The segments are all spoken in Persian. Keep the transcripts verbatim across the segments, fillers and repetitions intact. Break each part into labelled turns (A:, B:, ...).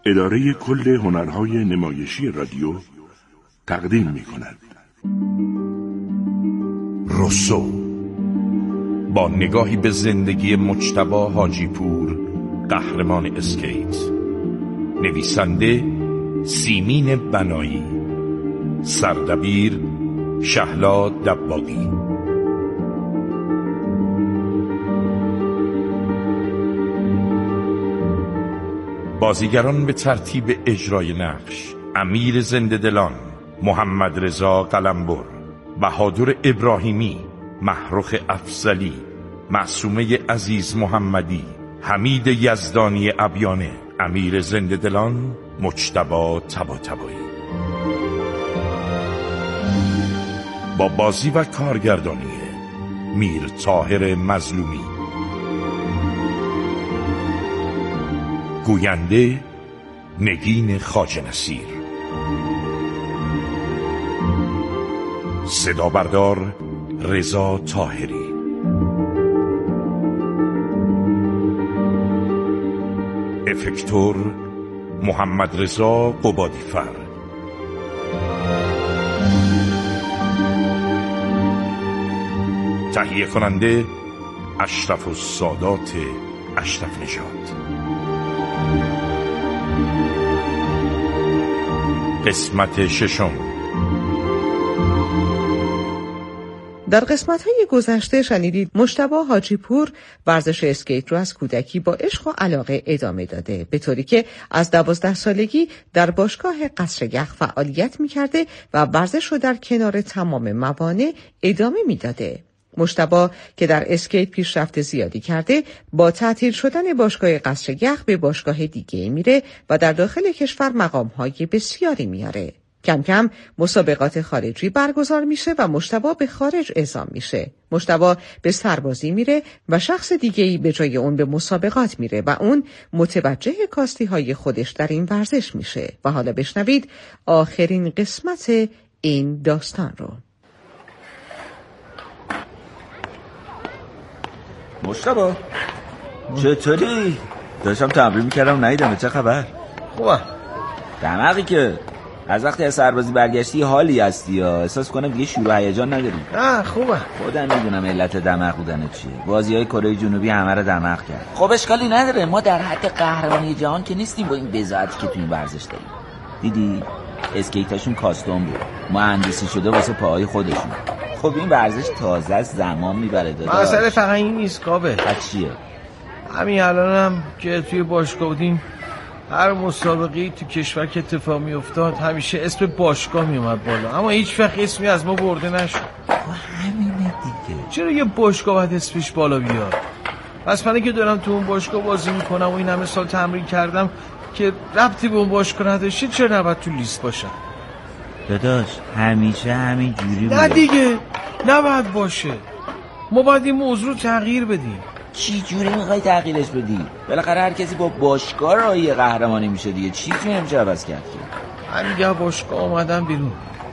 A: اداره کل هنرهای نمایشی رادیو تقدیم می کند.
B: روسو با نگاهی به زندگی مجتبی حاجی پور، قهرمان اسکیت. نویسنده سیمین بنایی، سردبیر شهلا دباغی. بازیگران به ترتیب اجرای نقش: امیر زنده دلان، محمد رضا قلمبر، بهادر ابراهیمی، محروخ افضلی، معصومه عزیز محمدی، حمید یزدانی ابیانه، امیر زنده دلان، مجتبی طباطبایی. با بازی و کارگردانی میر طاهر مظلومی. گوینده نگین خواجه نصیر. صدا بردار رضا طاهری. افکتور محمد رضا قبادیفر. تهیه کننده اشرف السادات اشرف نژاد. قسمت ششم.
C: در قسمت‌های گذشته شنیدید مجتبی حاجی پور ورزش اسکیت رو از کودکی با عشق و علاقه ادامه داده، به طوری که از دوازده سالگی در باشگاه قصر یخ فعالیت می‌کرده و ورزش رو در کنار تمام موانع ادامه می‌داده. مجتبی که در اسکیت پیشرفت زیادی کرده، با تعطیل شدن باشگاه قصر یخ به باشگاه دیگه میره و در داخل کشور مقام‌های بسیاری میاره. کم کم مسابقات خارجی برگزار میشه و مجتبی به خارج اعزام میشه. مجتبی به سربازی میره و شخص دیگه‌ای به جای اون به مسابقات میره و اون متوجه کاستی های خودش در این ورزش میشه. و حالا بشنوید آخرین قسمت این داستان رو.
D: مجتبی چطوری؟ داشتم تمرین میکردم ندیدم، چه خبر؟ خوبه. دماغی که از وقتی از سربازی برگشتی حالی هستی یا احساس کنم دیگه شور و هیجان نداری؟ نه خوبه. خودم میدونم علت دماغ بودن چیه. بازی‌های کره جنوبی همه رو دماغ کرد. خب اشکالی نداره، ما در حد قهرمانی جهان که نیستیم با این بضاعتی که تو این ورزش داریم. دیدی اسکیتاشون کاستوم بود، مهندسی شده واسه پاهای خودشون. خب این ورزش تازه از زمان میبره داداش.
E: مسئله فقط این نیست کابه.
D: چیه؟
E: همین الانم که توی باشگاه بودیم، هر مسابقه‌ای تو کشور که اتفاق میافتاد همیشه اسم باشگاه میومد بالا، اما هیچ وقت اسمی از ما برده نشد.
D: همینه دیگه.
E: چرا یه باشگاه باید اسمش بالا بیاد؟ پس من که دارم تو اون باشگاه بازی میکنم و این همه سال تمرین کردم که ربطی به اون باشگاه نداشته، چرا نباید تو لیست باشم؟
D: داداش همیشه همین جوری بوده.
E: نه دیگه، نباید باشه. ما باید این موضوع رو تغییر بدیم.
D: چی جوری میخوای تغییرش بدی؟ بالاخره هر کسی با باشگاه راهی قهرمانی میشه دیگه. چی جوری نمیشه عوض کرد که؟
E: من دیگه باشگاه اومدم بیرون.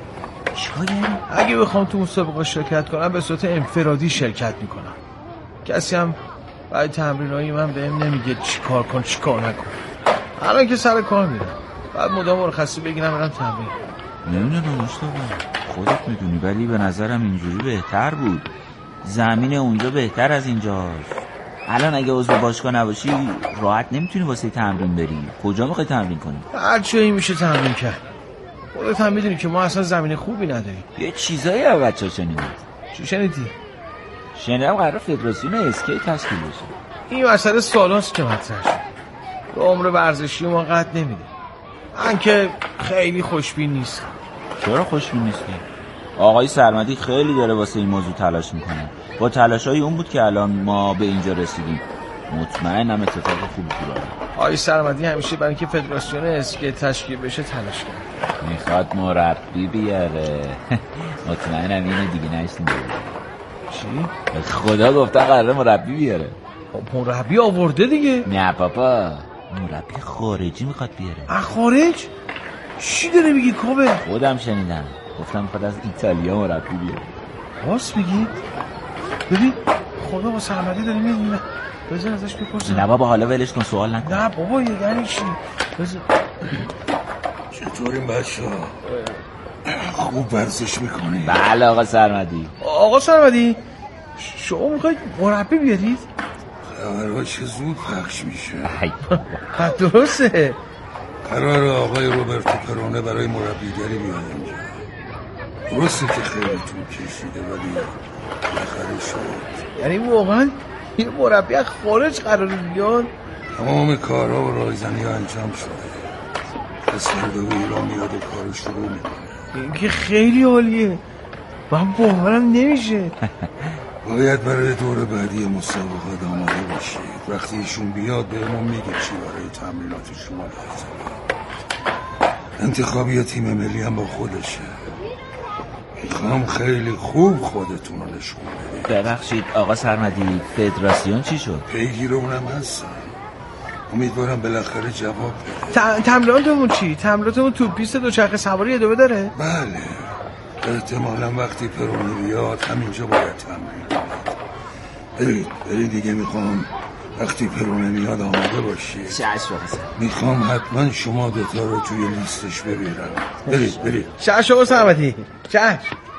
D: شاید
E: اگه بخوام تو مسابقه شرکت کنم به صورت انفرادی شرکت میکنم. کسی هم برای تمرینای من بهم نمیگه چی کار کن چی کار نکن. الان که سر کار میرم، بعد مدام مرخصی بگیرم برم تمرین.
D: نمیدونم مصطفی، خودت میدونی، ولی به نظرم اینجوری بهتر بود. زمین اونجا بهتر از اینجاست. الان اگه عضو باشگاه نباشی راحت نمیتونی واسه تمرین بری. کجا میخوای تمرین کنی؟
E: هر جایی میشه تمرین کرد. خودت هم میدونی که ما اصلا زمین خوبی نداریم.
D: یه چیزایی از بچه‌ها شنیدی.
E: چی شنیدی؟
D: شنیدم قرار فدراسیون اسکیت تشکیل بشه.
E: این مسئله سالاست که مطرح شد. به عمر ورزشی ما قد نمیده. من که خیلی خوشبین نیستم.
D: چرا خوشبین نیستی؟ آقای سرمدی خیلی داره واسه این موضوع تلاش میکنه. با تلاشای اون بود که الان ما به اینجا رسیدیم. مطمئنم اتفاق خوبی بیاد.
E: آقای سرمدی همیشه برای اینکه فدراسیون اسکیت تشکیل بشه تلاش کرد.
D: میخواد مربی بیاره. مطمئنم اینو دیگه نشنیده.
E: چی؟
D: خدا گفته قراره مربی بیاره.
E: خب مربی آورده دیگه.
D: نه بابا، مربی خارجی میخواد بیاره.
E: اه خارج؟ چی داره میگی کابه؟
D: خودم شنیدم، گفتم میخواد از ایتالیا مربی بیاره.
E: راست میگی؟ ببین خدا با سرمدی داره میاد. بذار ازش بپرسم.
D: نه بابا حالا ولش کن، سوال نکن.
E: نه بابا یعنی چی؟ بذار
A: چطورین بچه ها؟ خوب ورزش میکنی؟
D: بله آقا سرمدی.
E: آقا سرمدی شما میخواید مربی بیارید؟
A: خبرها چه زود پخش میشه.
E: درسته.
A: قرار آقای روبرتو پرونه برای مربیگری بیاد اینجا. درسته که خیلی طول کشیده ولی بالاخره شد.
E: یعنی واقعا یه مربی از خارج قراره بیاد؟
A: تمام کارها و رایزنی ها انجام شده. پس فردا به ایران میاد و کارو شروع میکنه.
E: این که خیلی عالیه. من باورم نمیشه.
A: باید برای دور بعدی مسابقات آماده باشید. وقتی ایشون بیاد بهمون میگه چی برای تمرینات شما لازمه. انتخابی تیم ملی هم با خودشه. میخوام خیلی خوب خودتون رو نشون بدید.
D: ببخشید آقا سرمدی فدراسیون چی شد؟
A: پیگیر اونم هستم. امیدوارم بالاخره جواب بده.
E: تمریناتمون چی؟ تمریناتمون تو پیست دوچرخه سواری ادامه داره؟
A: بله احتمالا وقتی پرونی بیاد همینجا باید تمرین کنید. برید برید دیگه. میخوام وقتی پرونه میاد آماده باشید.
D: چشم آقا سرمدی.
A: میخوام حتما شما دوتا رو توی لیستش ببینم. برید برید.
E: چشم آقا سرمدی. چشم.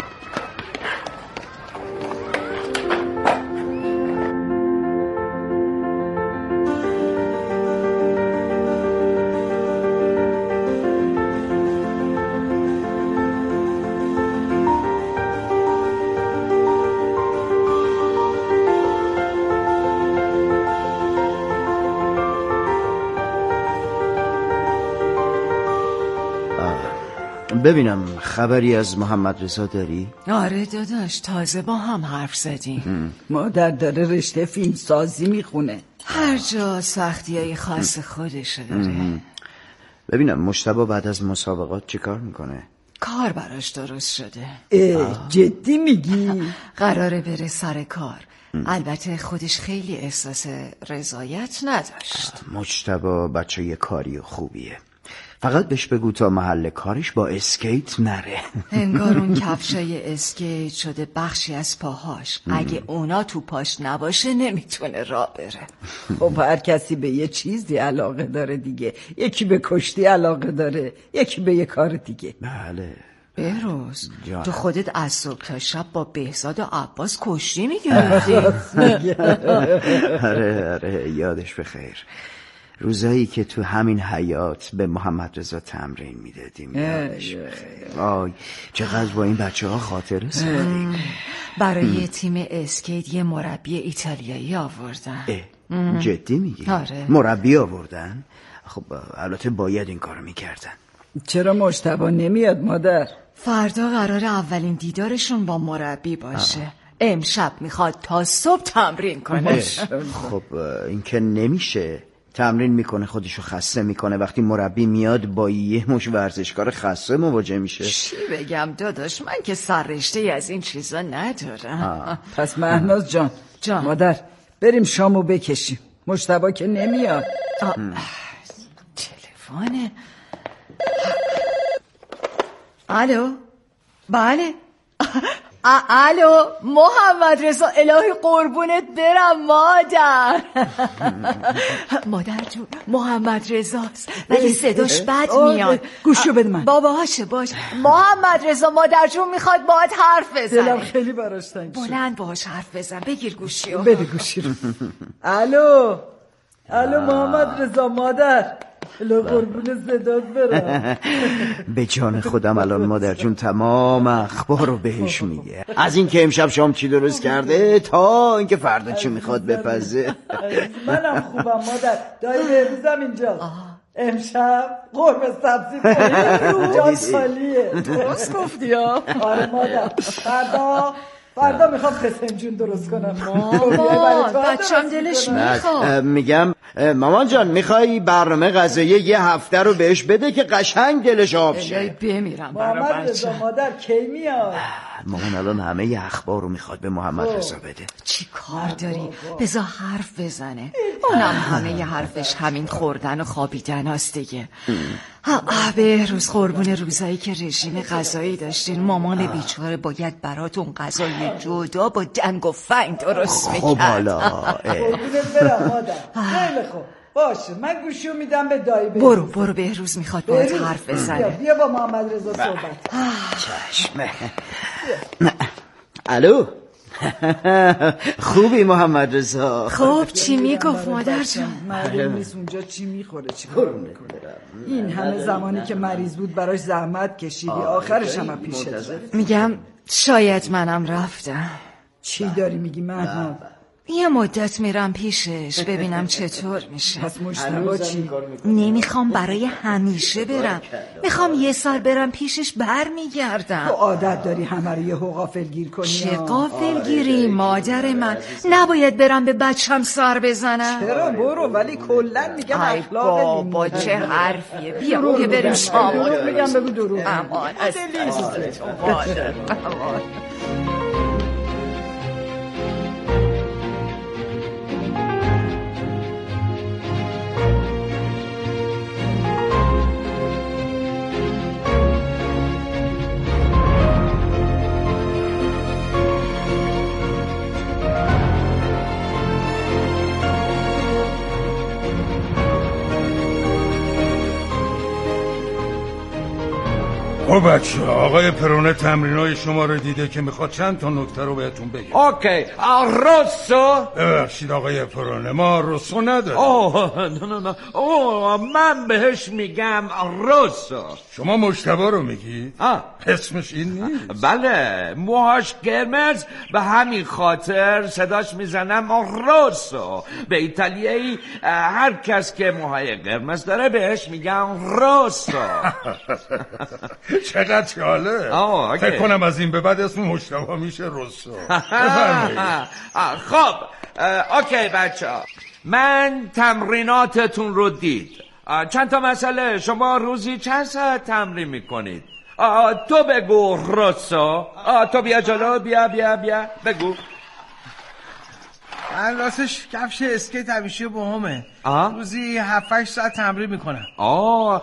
F: ببینم خبری از محمد رضا داری؟
G: آره داداش تازه با هم حرف زدیم.
H: مادر داره رشته فیلم سازی میخونه.
G: هر جا سختی های خاص خودش داره.
F: ببینم مجتبی بعد از مسابقات چی کار میکنه؟
G: کار براش درست شده.
H: اه جدی میگی؟
G: قراره بره سر کار. البته خودش خیلی احساس رضایت نداشت.
F: مجتبی بچه یه کاری خوبیه. فقط بهش بگو تا محل کارش با اسکیت نره.
G: انگار اون کفشای اسکیت شده بخشی از پاهاش. اگه اونا تو پاش نباشه نمیتونه راه بره.
H: خب هر کسی به یه چیزی علاقه داره دیگه. یکی به کشتی علاقه داره، یکی به یه کار دیگه.
F: بله.
G: بهروز
F: جان.
G: تو خودت از صبح تا شب با بهزاد و عباس کشتی میگردی.
F: آره آره یادش بخیر. روزایی که تو همین حیات به محمد رضا تمرین میدادیم یادش بخیر. آی چقدر با این بچه ها خاطره سازیم.
G: برای تیم اسکیت یه مربی ایتالیایی آوردن.
F: جدی میگی؟
G: آره.
F: مربی آوردن؟ خب البته باید این کارو میکردن.
H: چرا مجتبی نمیاد مادر؟
G: فردا قرار اولین دیدارشون با مربی باشه. آه. امشب میخواد تا صبح تمرین کنه.
F: خب این که نمیشه. تمرین میکنه خودشو خسته میکنه. وقتی مربی میاد با یه مش ورزشکار خسته مواجه میشه.
G: چی بگم داداش من که سررشته از این چیزا ندارم.
H: پس مهناز جان
G: جان
H: مادر بریم شامو بکشیم. مجتبی که نمیاد.
G: تلفنه. الو بله. الو محمد رضا الهی قربونت برم مادر. مادر جون محمد رضاست ولی صداش بد میاد.
H: گوشو بده من.
G: بابا هاشه باش. محمد رضا مادر جون میخواد باهات حرف بزنه.
H: دلم خیلی براش تنگ شد.
G: بلند باهاش حرف بزن. بگیر گوشیو.
H: بده گوشی رو. الو الو محمد رضا مادر. الو قربون صدات برم.
F: به جان خودم الان مادر جون تمام اخبار رو بهش میگه. از این که امشب شام چی درست کرده تا اینکه فردا چی میخواد بپزه.
H: منم خوبم مادر. دایی بهروزم اینجا. امشب قرمه سبزی پنیر جان خالیه.
G: درست گفتی ها.
H: آره مادر. فردا فردا میخوام قسم جون درست کنم.
G: مامان بچم دلش میخواد.
F: میگم مامان جان میخوای برنامه غذایی یه هفته رو بهش بده که قشنگ دلش آب شه.
G: بمیرم برای
H: محمد رضا مادر کی میاد؟
F: مامان الان همه اخبار رو میخواد به محمد رضا بده.
G: چی کار داری؟ بذار حرف بزنه. اونم همه ی حرفش همین خوردن و خوابیدن هست دیگه. به روز قربون روزایی که رژیم غذایی داشتین مامان بیچاره باید براتون غذای جدا با دنگ و فنگ درست میکرد.
F: خب حالا
H: قربونت برم مادر. خیلی خوب باشه من گوشیو میدم به دایی بهروز.
G: برو برو بهروز میخواد باید حرف بزنه.
H: بیا, بیا با محمد رضا صحبت.
F: چشمه. الو خوبی محمد رضا؟
G: خب چی میگفت مادر جان؟
H: معلوم نیست اونجا چی میخوره چی کار میکنه. این همه زمانی که مریض بود براش زحمت کشیدی آخرش هم پیشت.
G: میگم شاید منم رفتم.
H: چی داری میگی محمود؟
G: یه مدت میرم پیشش ببینم چطور میشه.
H: پس مجتبی چی؟
G: نمیخوام برای همیشه برم، میخوام یه سال برم پیشش بر میگردم.
H: تو عادت داری همه رو یه غافلگیر کنی.
G: چه غافلگیری مادر من؟ نباید برم به بچم سر بزنم.
H: چرا برو، ولی کلن میگم اخلاق دینی.
G: بابا چه حرفیه. بیا که بریم شام.
H: میگم بگو درو.
G: امان از دست تو مادر. امان.
A: خب بچه آقای پرونه تمرینای شما رو دیده که میخواد چند تا نکته رو بهتون بگم.
I: اوکی روسو.
A: ببخشید آقای پرونه ما روسو نداریم.
I: اوه نه نه نه اوه من بهش میگم روسو.
A: شما مجتبی رو میگی؟
I: آه
A: اسمش این نیست.
I: بله موهاش قرمز به همین خاطر صداش میزنم روسو. به ایتالیایی هر کس که موهای قرمز داره بهش میگم روسو.
A: چقدر چاله. فکر کنم از این به بعد اسم مجتبی میشه روسو.
I: خب اوکی بچه ها من تمریناتتون رو دید. چند تا مسئله شما روزی چند ساعت تمرین میکنید؟ تو بگو روسو. تو بیا جلو بیا بیا بیا بگو.
E: من راستش کفش اسکیت همیشه با همه روزی هفت هشت ساعت تمرین میکنم.
I: آه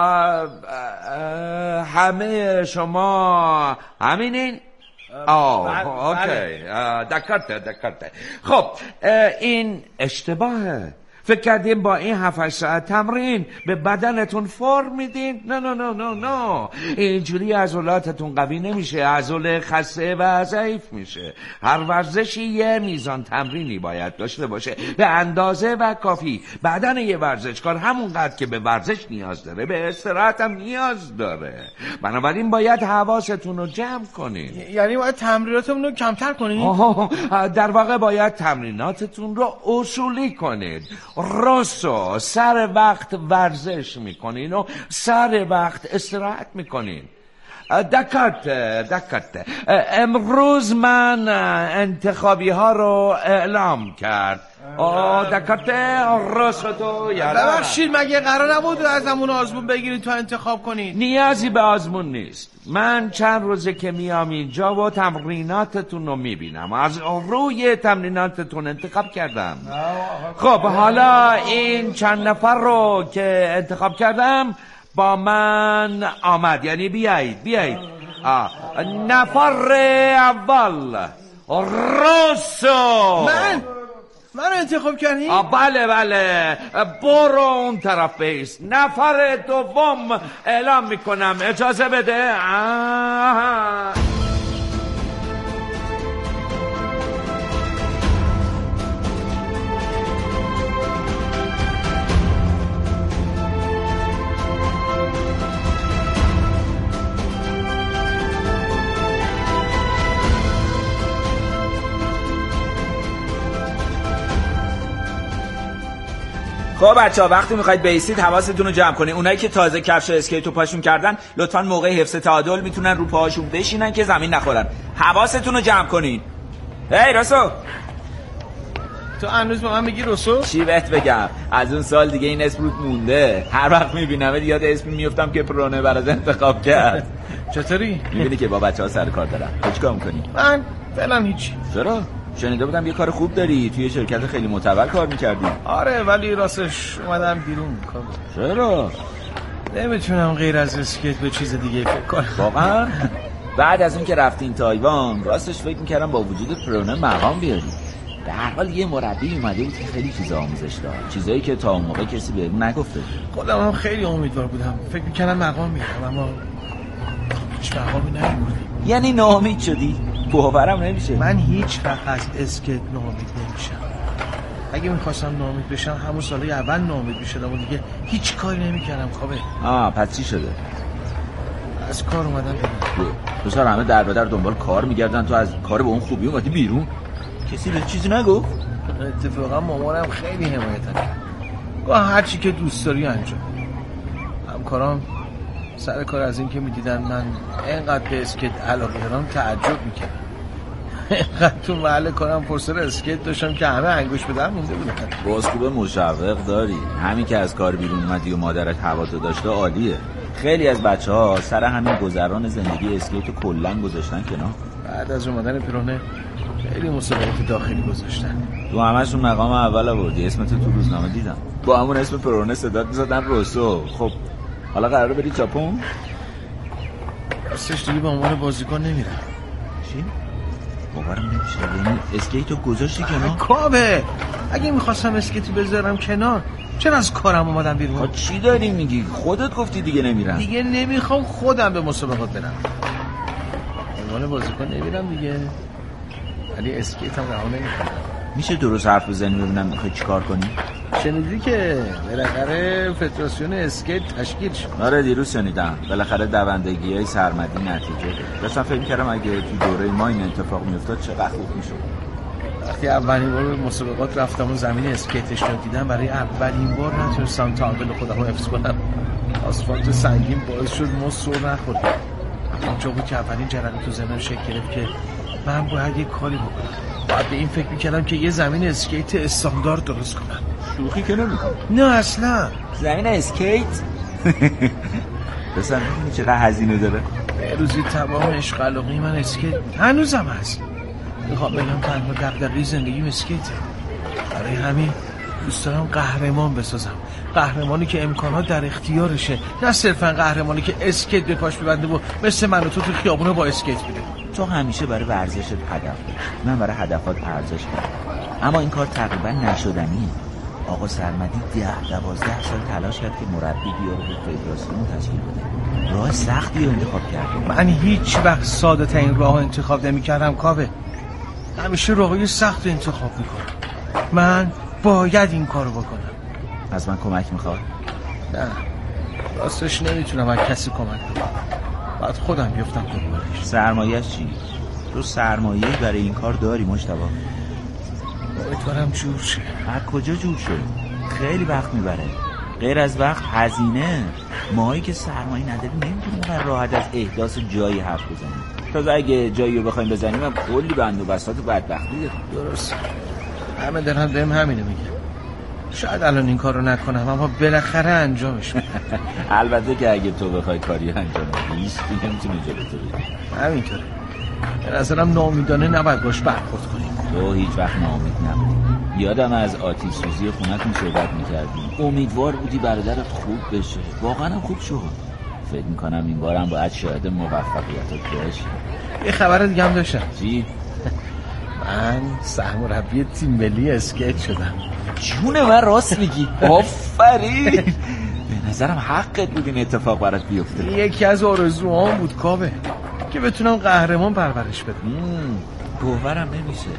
I: همه شما همینین؟ آه اوکی دکرته دکرته. خب این اشتباهه. فکر کردیم با این هفت ساعت تمرین به بدنتون فرم میدین؟ نه نه نه نه نه اینجوری عضلاتتون قوی نمیشه، عضله خسته و ضعیف میشه. هر ورزشی یه میزان تمرینی باید داشته باشه به اندازه و کافی. بدن یه ورزشکار همونقدر که به ورزش نیاز داره به استراحت هم نیاز داره. بنابراین باید حواستون رو جمع کنین.
E: یعنی باید تمریناتمون رو کمتر کنین؟
I: در واقع باید تمریناتتون رو اصولی کنید. روسو سر وقت ورزش میکنین و سر وقت استراحت میکنین. دکت دکت امروز من انتخابی ها رو اعلام کرد. دکت روسو تو یالا.
E: ببخشید مگه قرار نبود از همون آزمون بگیرید تو انتخاب کنید؟
I: نیازی به آزمون نیست. من چند روزه که میام اینجا و تمریناتتون رو میبینم. از روی تمریناتتون انتخاب کردم. خب حالا این چند نفر رو که انتخاب کردم با من آمد. یعنی بیایید بیایید. نفر اول روسو.
E: من من انتخاب کردی؟
I: بله بله برو اون طرف بیست. نفر دوم اعلام میکنم اجازه بده. آه.
D: خب بچه ها وقتی میخواید بیستید حواستون رو جمع کنین. اونایی که تازه کفش اسکیتو پاشون کردن لطفاً موقع حفظ تعادل میتونن رو پاهاشون بشینن که زمین نخورن. حواستون رو جمع کنین. هی راسو
E: تو هنوز به من میگی روسو؟
D: چی بهت بگم از اون سال دیگه این اسم روت مونده. هر وقت میبینم یاد اسمی میفتم که پرونه برات انتخاب کرد.
E: چطوری؟
D: میبینی که با بچه ها سر کار دارم. تو چیکار میکنی؟
E: من فعلا هیچی.
D: چرا؟ شنیده بودم یه کار خوب داری، توی شرکت خیلی معتبر کار میکردی.
E: آره ولی راستش اومدم بیرون کار.
D: چرا؟
E: نمیتونم غیر از اسکیت به چیز دیگه فکر کنم.
D: واقعا؟ بعد از اون که رفتین تایوان راستش فکر میکردم با وجود پرونه مقام بیاری. به هر حال یه مربی اومده بود که خیلی چیزا آموزش داد، چیزایی که تا اون موقع کسی بهمون نگفته.
E: خودم هم خیلی امیدوار بودم، فکر می‌کردم مقام میگیرم اما هیچ مقامی نمی‌بردیم.
D: یعنی ناامید شدی؟ باورم نمیشه.
E: من هیچ وقت از اسکیت ناامید نمیشم. اگه میخواستم ناامید بشم همون سال اول ناامید میشدم و دیگه هیچ کاری نمیکردم. کابه
D: آه پس چی شده؟
E: از کار اومدم بیرون.
D: دوستان همه در به در دنبال کار میگردن، تو از کار به اون خوبی اومدی بیرون؟ کسی به چیزی نگفت؟
E: اتفاقا مامانم خیلی حمایتم کرد، گاه هر چی که دوست داری انجام. همکارام سر کار از این که میدیدن من اینقدر به اسکیت علاقه دارم تعجب میکردم. اینقدر تو محل کارم پرسر اسکیت داشتم که همه انگوش به در مونده بودن.
D: باز خوب مشوق داری، همین که از کار بیرون اومدی و مادرت هواتو داشته عالیه. خیلی از بچه ها سر همین گذران زندگی اسکیتو کلن گذاشتن کنار.
E: بعد از اومدن پیرونه خیلی مسابقات داخلی گذاشتن.
D: تو همشون مقام اول آوردی، اسمت تو روزنامه دیدم، با همون اسم پیرونه صدات می‌زدن روسو. خب حالا قراره بری ژاپن؟
E: راستش دیگه به عنوان بازیکن نمیرم.
D: چی؟ باورم نمیشه، یعنی اسکیتو گذاشتی کنار؟
E: کابه اگه میخواستم اسکیتو بذارم کنار چرا از کارم اومدم بیرون؟
D: چی داری میگی؟ خودت گفتی دیگه نمیرم.
E: دیگه نمیخوام خودم به مسابقات برم. عنوان بازیکن نمیرم دیگه، ولی اسکیت هم رها نمیکنم.
D: میشه درست حرف بزنی ببینم میخوای چیکار کنی؟
E: شنیدی که بالاخره فدراسیون اسکیت تشکیل شد؟
D: آره دیروز شنیدم. بالاخره دوندگی‌های سرمدی نتیجه داد. داشتم فکر می‌کردم اگه تو دوره ما این اتفاق میافتاد چقدر خوب میشد.
E: وقتی اولین بار به مسابقات رفتم و زمین اسکیتش رو دیدم، برای اولین بار نتونستم تعادل خودم رو حفظ کنم. آسفالت سنگین باعث شد ما سر نخوریم. اونجا بود که اولین جرقه تو ذهنم شکل گرفت که من باید یه کاری بکنم. باید به این فکر میکردم که یه زمین اسکیت استاندارد درست کنم.
D: شوخی که نمی‌کنم.
E: نه اصلا.
D: زمین اسکیت؟ بسن می‌دونی چقدر هزینه داره؟
E: به روزی تمام عشق علاقه من اسکیت هنوزم هست. میخوام بگم تنها دغدغه زندگیم اسکیته. برای همین دوست دارم قهرمان بسازم. قهرمانی که امکانات در اختیارشه، نه صرفا قهرمانی که اسکیت به پاش ببنده و مثل من و تو تو خیابونا با اسکیت میره.
D: تو همیشه برای ورزشت هدف داری، من برای هدفات ارزش می‌ذارم. اما این کار تقریبا نشدنیه. آقا سرمدی ده دوازده سال تلاش کرد که مربی بیاره به فدراسیون تشکیل بده. راه سختی رو انتخاب کرد.
E: من هیچ وقت ساده ترین راه انتخاب نمی‌کردم کاوه. همیشه راهی سخت انتخاب می‌کنم. من باید این کارو بکنم.
D: از من کمک می‌خوای؟
E: نه. راستش نمیتونم از کسی کمک بگیرم. باید خودم بیفتم دنبالش.
D: سرمایه‌اش چی؟ تو سرمایه‌ای برای این کار داری مجتبی؟
E: امیدوارم جور شه.
D: از کجا جور شه؟ خیلی وقت میبره. غیر از وقت هزینه. ماهایی که سرمایه نداریم نمیتونیم اون راحت از احداث جایی حرف بزنیم. تازه اگه جایی رو بخوایم بزنیم هم کلی بند و بساط و بدبختی داریم.
E: درست. همه دارن بهم همینو میگن. شاید الان این کارو نکنم اما بالاخره انجامش میدم.
D: البته که اگه تو بخوای کاری انجام بدی هیچ دیگه نمیتونه جلوتو بگیره.
E: همینطوره. به نظرم ناامیدانه نباید باش برخورد کنیم.
D: تو هیچ وقت ناامید نبودی. یادم از آتش سوزی خونتون صحبت میکردیم. امیدوار بودی برادرت خوب بشه. واقعا هم خوب شد. فکر میکنم این بارم باید شاهد موفقیتت باشی.
E: یه خبر دیگه هم داشتم.
D: چی؟
E: من سرمربی تیم ملی اسکیت شدم.
D: جون من راست میگی؟ آفرین. به نظرم حقت بود این اتفاق برات بیفته.
E: یکی از آرزوهام بود کاوه که بتونم قهرمان پرورش بدم.
D: باورم نمیشه.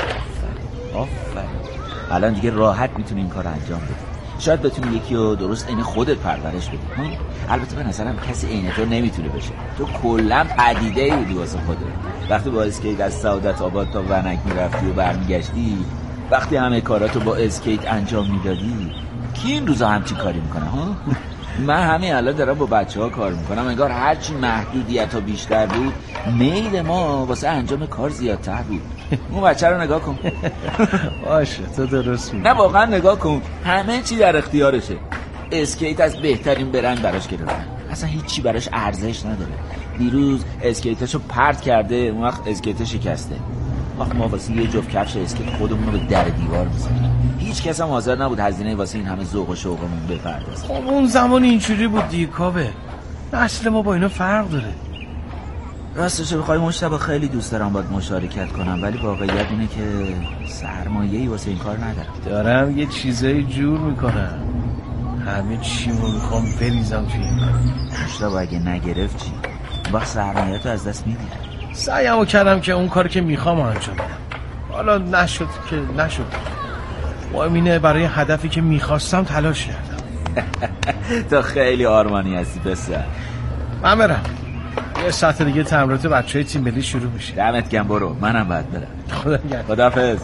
D: آفرین. الان دیگه راحت میتونی این کار انجام بدی. شاید بتونی یکی رو درست عین خودت پرورش بدی. البته به نظرم کسی عین تو نمیتونه بشه. تو کلا پدیده‌ای بودی واسه خودت. وقتی با اسکیت از سعادت آباد تا ونک میرفتی و برمیگشتی، وقتی همه کاراتو با اسکیت انجام میدادی، کی این روزا همچی کاری میکنه ها؟ من همین الان دارم با بچه‌ها کار میکنم، انگار هرچی محدودیت‌ها بیشتر بود میل ما واسه انجام کار زیادتر بود. اون بچه رو نگاه کن.
E: باشه تو درست میگی.
D: نه واقعا نگاه کن، همه چی در اختیارشه. اسکیت از بهترین برند براش گرفتن، اصلا هیچی براش ارزش نداره. دیروز اسکیتشو پرت کرده، اون وقت اسکیت شکسته. وقت ما واسه یه جفت کفش اسکیت خودمون رو به در دیوار می‌زنیم. هیچ کس هم حاضر نبود هزینه واسه این همه ذوق و شوقمون بپردازه.
E: خب اون زمان اینجوری بود دیگه کاوه. اصل ما با اینا فرق داره.
D: راستش رو بخوای مجتبی خیلی دوست دارم باید مشارکت کنم، ولی واقعیت اینه که سرمایه‌ای واسه این کار ندارم.
E: دارم یه چیزایی جور میکنم، همه چی رو میخوام بریزم توی این کار.
D: مجتبی اگه نگرفت چی؟ وقت سرمایه تو از دست میدی.
E: سعیمو کردم که اون کاری که میخوام انجام بدم، حالا نشد که نشد. مهم اینه برای هدفی که میخواستم تلاش کردم.
D: تو خیلی آرمانی هستی پسر.
E: من برم، یه ساعت دیگه تمرینات بچهای تیم ملی شروع میشه.
D: دمت گرم، برو، منم باید برم.
E: خدا نگهدار.
D: خداحافظ.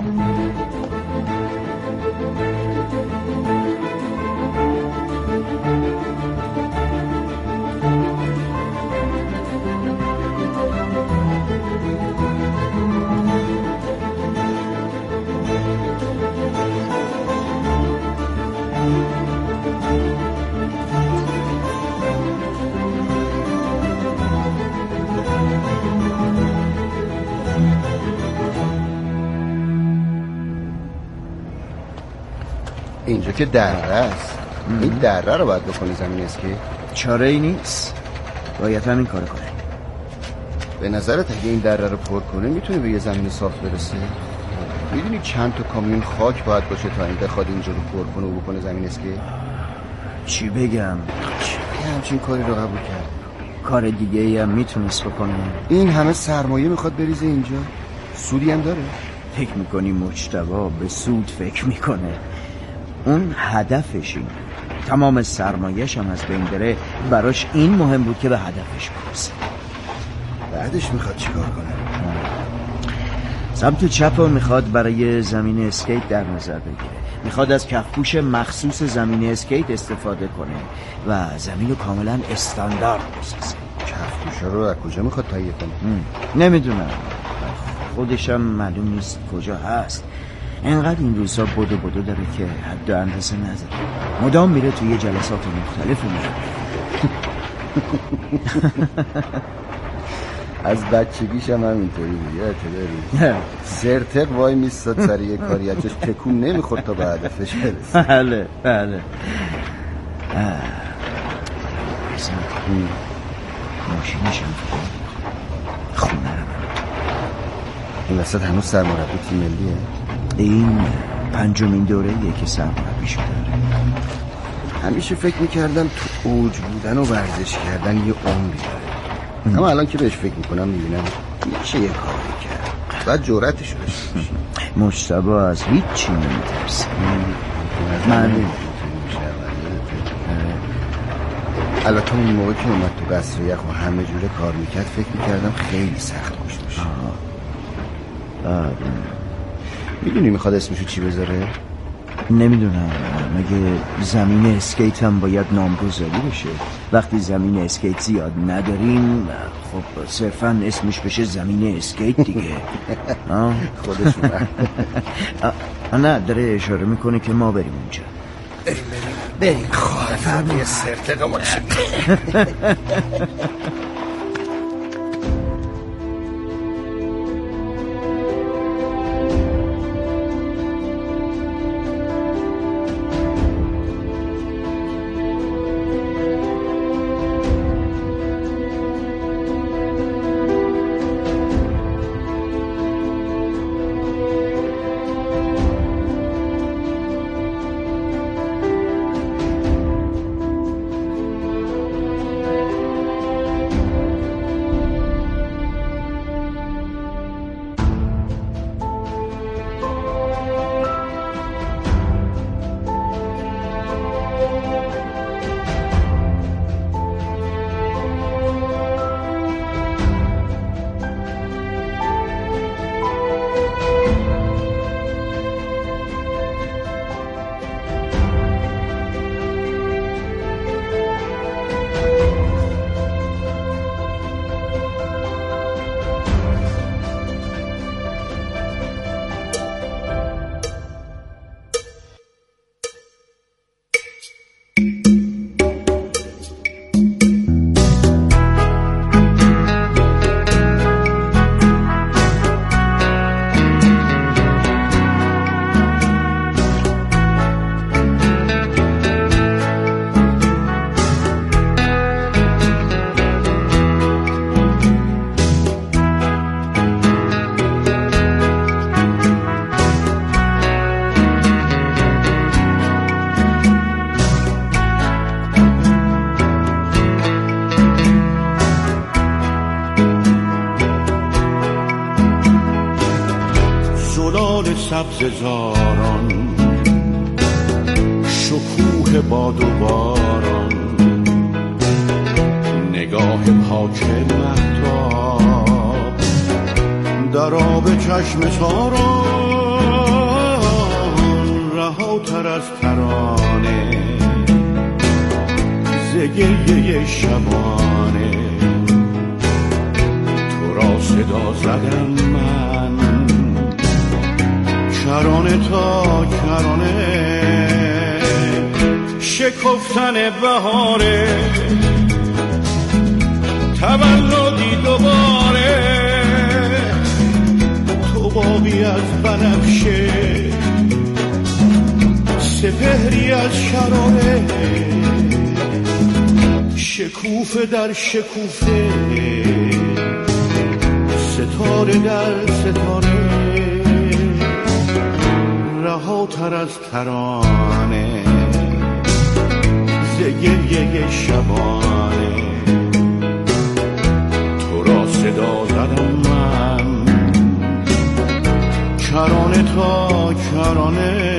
J: اینجا که دره است، این دره رو باید بکنی زمین اسکی.
F: چاره ای نیست، باید همین کار کنه.
J: به نظرت اگه این دره رو پر کنه میتونه به یه زمین صاف برسه؟ میدونی چند تا کامیون خاک باید باشه تا این بخواد اینجا رو پر کنه و بکنه زمین اسکی؟
F: چی بگم؟
J: چی بگم؟ همچین کاری رو قبول کرد.
F: کار دیگه ای هم میتونست بکنه.
J: این همه سرمایه میخواد بریزه اینجا، سودی هم داره؟
F: فکر میکنی مجتبی به سود فکر میکنه؟ اون هدفش این، تمام سرمایه‌ش هم از بین بره، براش این مهم بود که به هدفش برسه.
J: بعدش میخواد چیکار کنه؟
F: سمت چپ رو میخواد برای زمین اسکیت در نظر بگیره. میخواد از کفپوش مخصوص زمین اسکیت استفاده کنه و زمین رو کاملا استاندارد بسازه.
J: کفپوش رو از کجا میخواد تهیه کنه؟
F: نمیدونم، خودشم معلوم نیست کجا هست. انقدر این روزا بدو بدو داره که حد و اندازه نداره، مدام میره توی جلسات مختلف میره.
J: از بچگیش هم همینطوری بود، یادت سرتق وای میستاد سر یه کاری ازش تکون نمیخورد تا به هدفش برسه.
F: بله بله. ماشینش هم خونه رو
J: این وسط هنوز سرمربی تیم ملیه.
F: این پنجمین دوره ایه که سرمربی شده.
J: همیشه فکر میکردم تو اوج بودن و ورزش کردن یه عمری داره، اما الان که بهش فکر میکنم میبینم میشه یه کاری کرد، بعد جرأتشو داشته باشی.
F: مجتبی از هیچ چی نمیترسه. من
J: البته اون موقع که اومد تو قصر یخ و همه جوره کار میکرد فکر میکردم خیلی سخت باشه باشه. میدونی میخواد اسمشو چی بذاره؟
F: نمیدونم، مگه زمین اسکیت هم باید نامگذاری بشه؟ وقتی زمین اسکیت زیاد نداریم خب صرفا اسمش بشه زمین اسکیت دیگه.
J: خودش
F: نه داره اشاره میکنه که ما بریم اونجا.
J: بریم بریم بریم خواهد فرمی سرتق ما چی؟
K: سبز زاران، شکوه باد و باران، نگاه پاک مهتاب در آب چشم ساران، رهاتر از ترانه ز گریه شبانه، تو را صدا زدم من کرانه تا کرانه، شکفتن بهاره تولدی دوباره، تو باغی از بنفشه سپهری از شراره، شکوفه در شکوفه ستاره در ستاره، رهاتر از ترانه ز گریه شبانه، تو را صدا زدم من کرانه تا کرانه.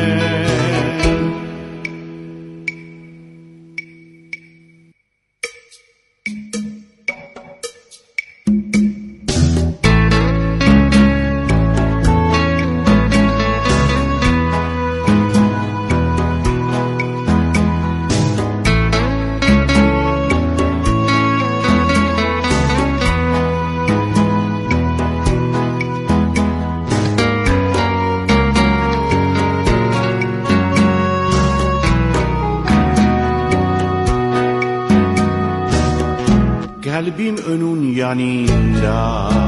K: Kalbim önün yanında,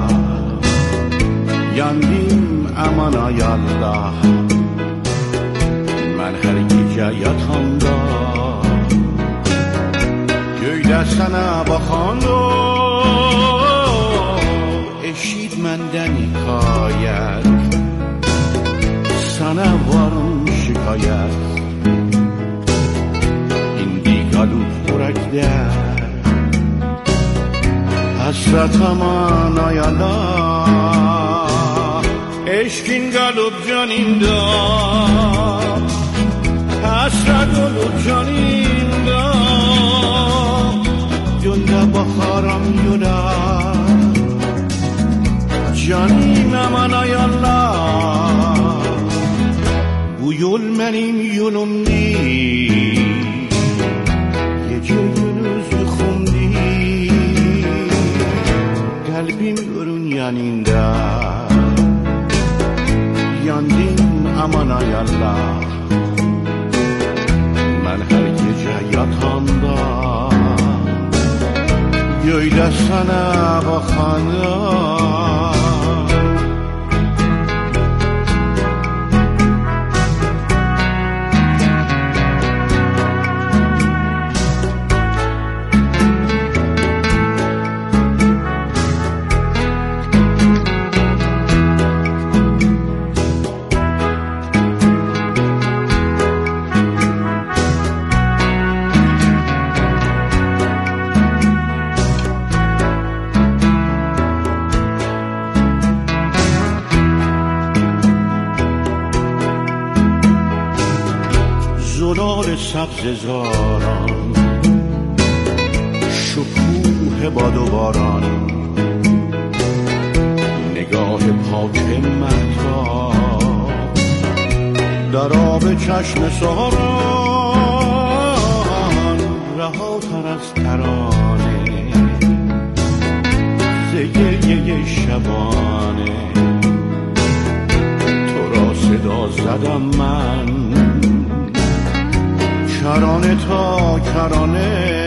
K: yandım aman ay Allah, ben her gece yatağımda göyde sana bakanda, eşitmenden hikayet, sana varım şikayet, indi kalıp bırakta hasret aman ay Allah, eşkin kalıp canımda, hasret olup canımda, gönde bakarım yola, canım aman ay Allah, bu yol benim yolum değil, gece gündüz uykum değil, kalbim ölün yanında, yandım aman ay Allah, ben her gece yatağımda göyle sana bakanda. سبز زاران، شکوه باد و باران، نگاه پاک مهتاب در آب چشم ساران، رهاتر از ترانه ز گریه شبانه، تو را صدا زدم من کرانه تا کرانه،